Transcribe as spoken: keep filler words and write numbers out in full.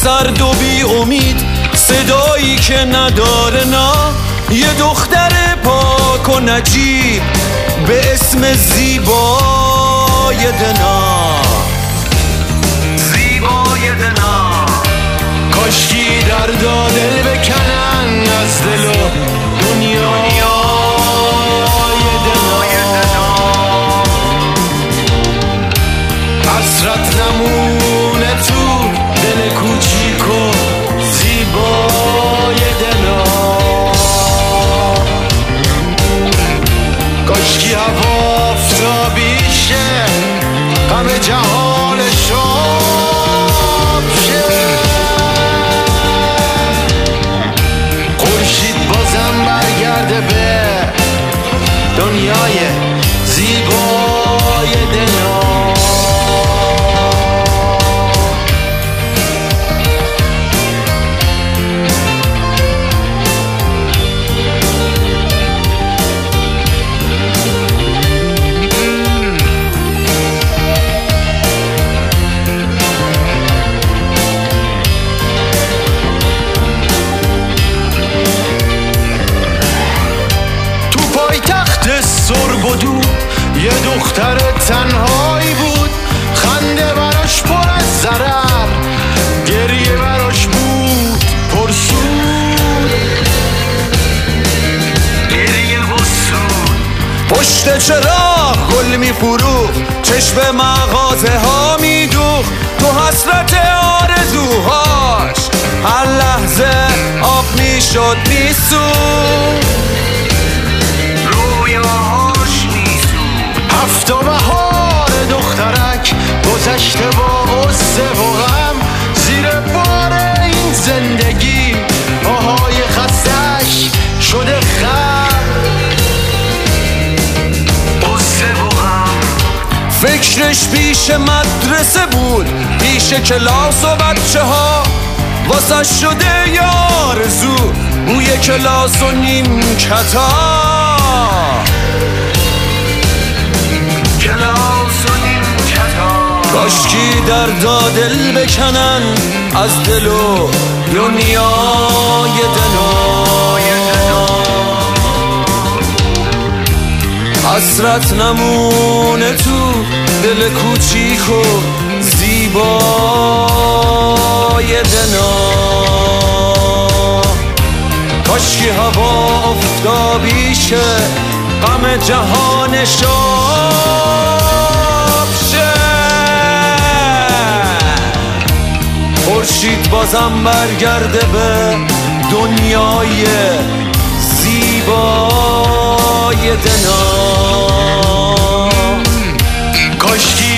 سرد و بی امید، صدایی که نداره نا، یه دختر پاک و نجیب به اسم زیبای دنا. زیبای دنا کاشکی دردا دل بکنن از دل و دنیای دنا. حسرت نمونه تو دل کوچیک و زیبای دنا. کاشکی هوا آفتابیشه، غم جهان شاب شه. خورشید بازم برگرده به دنیای زیبای دنا. سربدو یه دختر تنهایی بود، خنده براش پر از ضرر، گریه براش بود پرسود، گریه و سود. پشت چراغ گل میفروخت، چشم مغازه ها میدوخت، تو حسرت آرزوهاش هر لحظه آب میشد میسود. هفت و بهار دخترک گذشته با غصه و غم، زیر بار این زندگی پاهای خستش شده خم. غصه و غم فکرش پیش مدرسه بود، پیش کلاس و بچه ها، واسه شده یارزو بوی کلاس و نیمکتا. کاشکی دردا دل بکنن از دل و دنیای دنا. حسرت نمونه تو دل کوچیک و زیبای دنا. کاشکی هوا آفتابیشه، غم جهان شاب شه. خورشید بازم برگرده به دنیای زیبای دنا. کاشکی